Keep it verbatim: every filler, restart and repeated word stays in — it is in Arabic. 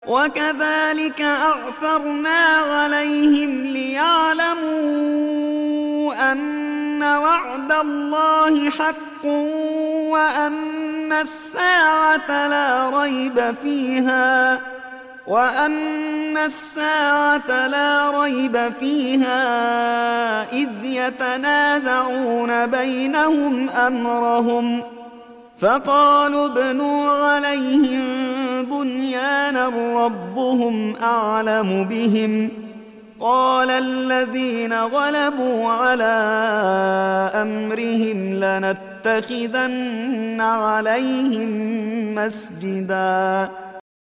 وكذلك أعثرنا عليهم ليعلموا أن وعد الله حق وأن الساعة لا ريب فيها وأن الساعة لا ريب فيها إذ يتنازعون بينهم أمرهم فقالوا ابنوا عليهم بنيانا ربهم أعلم بهم قال الذين غلبوا على أمرهم لنتخذن عليهم مسجدا